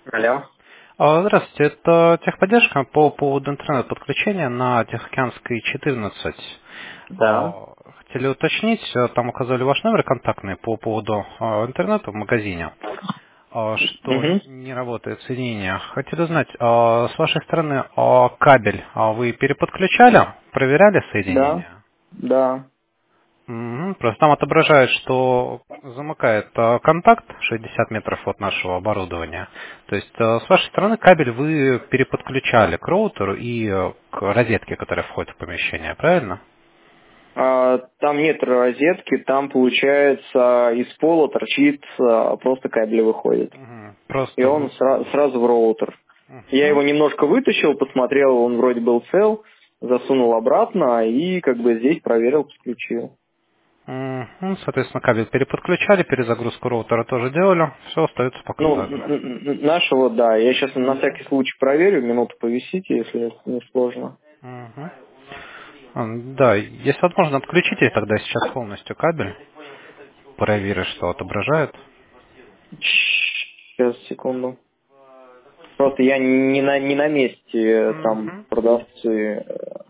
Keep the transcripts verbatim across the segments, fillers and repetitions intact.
Алло. А, Здравствуйте, это техподдержка по поводу интернет-подключения на Тихоокеанской четырнадцать. Да. А, Хотели уточнить, а, там указали ваш номер контактный по поводу а, интернета в магазине, а, что Угу. не работает соединение. Хотели узнать, а, с вашей стороны а, кабель а вы переподключали, проверяли Да. соединение? Да. Мгм. Просто там отображает, что замыкает э, контакт шестьдесят метров от нашего оборудования. То есть э, с вашей стороны кабель вы переподключали к роутеру и э, к розетке, которая входит в помещение, правильно? А, там нет розетки, там получается из пола торчит, а, просто кабель выходит. Мгм. И Просто он вы... сра- сразу в роутер. Я Мгм. его немножко вытащил, посмотрел, он вроде был цел, засунул обратно и как бы здесь проверил, подключил. Мгм. Соответственно, кабель переподключали, перезагрузку роутера тоже делали, все остается пока Ну, так н- же. н- н- нашего, да. Я сейчас на всякий случай проверю, минуту повисите, если это не сложно. Мгм. М, Да, если возможно, отключите тогда сейчас полностью кабель, проверить, что отображает. Сейчас, секунду. Просто я не на, не на месте, э, там Мгм. продавцы.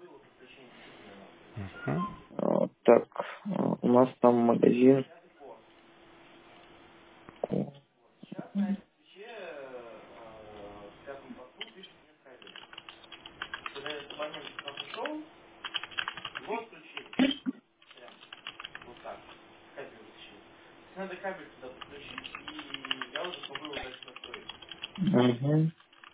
Мгм. э, Так, э, у нас там магазин. Мгм.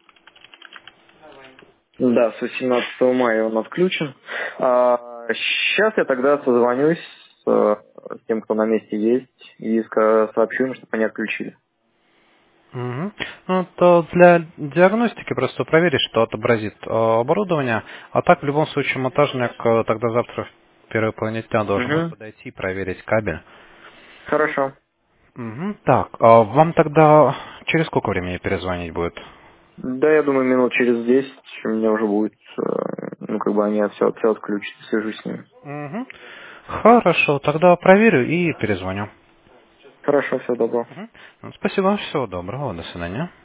Да, с восемнадцатого мая он отключен. А, сейчас я тогда созвонюсь с, э, с тем, кто на месте есть, и ска- сообщу им, чтобы они отключили. Мгм. Ну, то для диагностики просто проверить, что отобразит э, оборудование. А так, в любом случае, монтажник э, тогда завтра в первой половине дня должен будет Угу. подойти и проверить кабель. Хорошо. Мгм. Так, а вам тогда через сколько времени перезвонить будет? Да, я думаю, минут через десять у меня уже будет, э, ну, как бы они все, все отключат, свяжусь с ними. Мгм. Хорошо, тогда проверю и перезвоню. Хорошо, все, добро. Мгм. Ну, спасибо, всего доброго, до свидания.